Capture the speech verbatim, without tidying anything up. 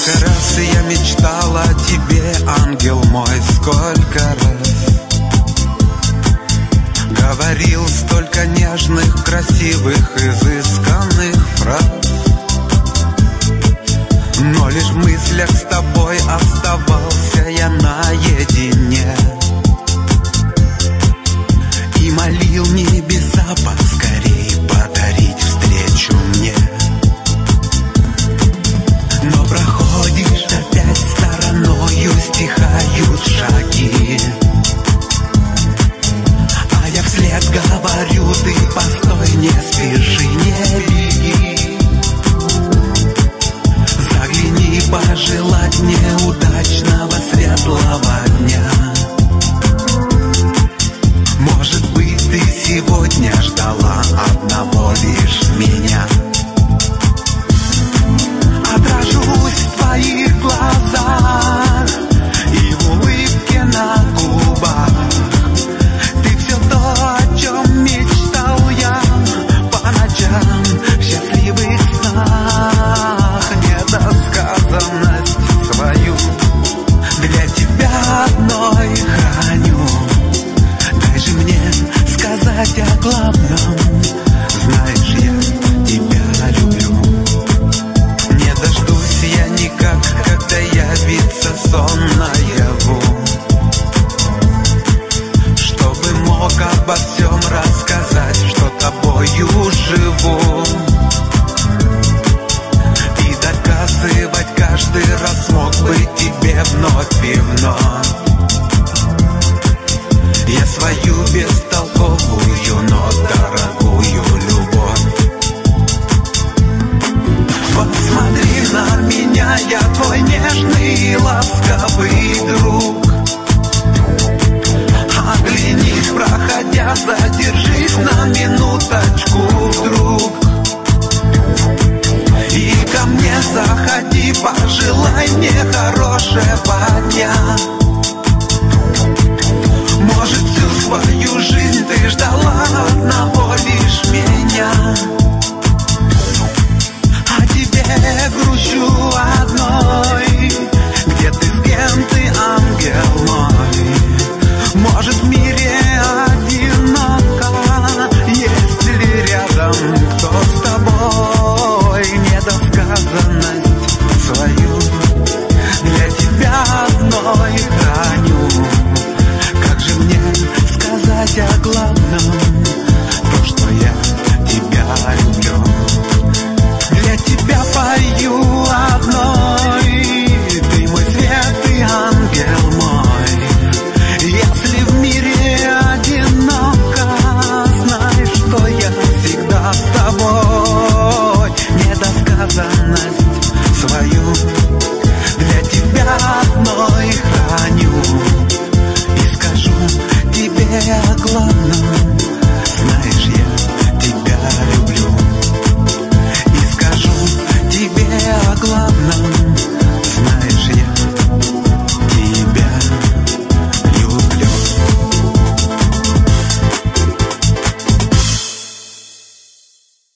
Сколько раз я мечтал о тебе, ангел мой, сколько раз говорил столько нежных, красивых, изысканных фраз, но лишь в мыслях с тобой оставался я наедине и молил небеса поскорей подарить встречу мне. Но проходишь опять стороною, стихают шаги, а я вслед говорю: ты постой, не спеши, не беги. Загляни пожелать мне удачного светлого дня. Может быть, ты сегодня ждала одного лишь меня. Отражусь в твоих глазах и в улыбке на губах. Ты все то, о чем мечтал я по ночам в счастливых снах. Недосказанность свою для тебя одной храню. Дай же мне сказать о главном. Знаешь, я тебя люблю. Не дождусь я никак, когда явится сон наяву, чтобы мог обо всем рассказать, что тобою живу, и доказывать каждый раз мог быть тебе вновь и вновь. Я свою бестолковую, но дорогую любовь. Посмотри на меня, я твой нежный и ласковый друг. Оглянись, проходя, задержись на минуту.